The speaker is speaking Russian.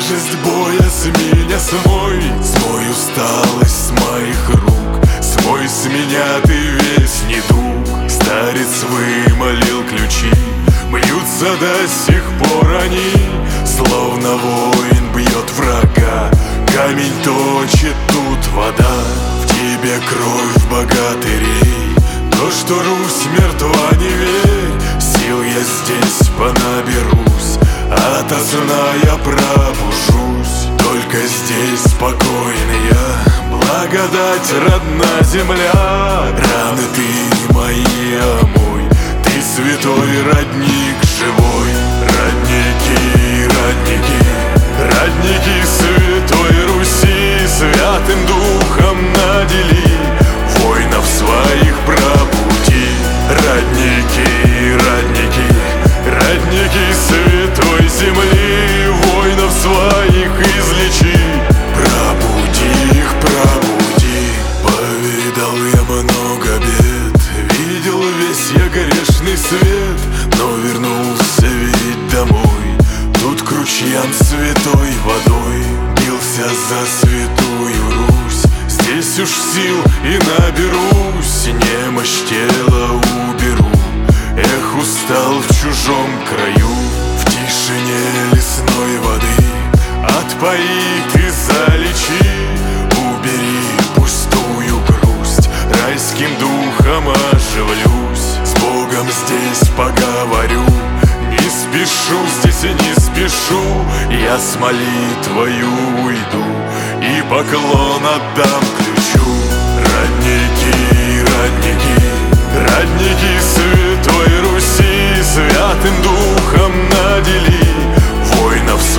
тяжесть боя с меня смой, смой усталость с моих рук, смой с меня ты весь недуг. Старец вымолил ключи, бьются до сих пор они, словно воин бьет врага, камень точит тут вода. В тебе кровь богатырей, то, что Русь мертва, не верь. Сил я здесь понаберусь, ото сна я пробужусь. Только здесь спокойный я, благодать родна земля. Раны ты мои омой, ты святой родник живой. Родники, родники, родники святой Руси, святым духом надели, воинов своих пробуди. Родники, родники, родники святой земли, воинов своих излечи. Пробуди их, пробуди. Повидал я много бед, видел весь я грешный свет, но вернулся ведь домой. Тут к ручьям святой водой бился за святую Русь. Здесь уж сил и наберусь, немощь тела уберу. Эх, устал в чужом краю, в тишине лесной воды отпои ты, залечи. Убери пустую грусть, райским духом оживлюсь. С Богом здесь поговорю, не спешу, здесь и не спешу. Я с молитвою уйду и поклон отдам ключу. Родники, родники, родники святой Руси, святым духом надели, воинов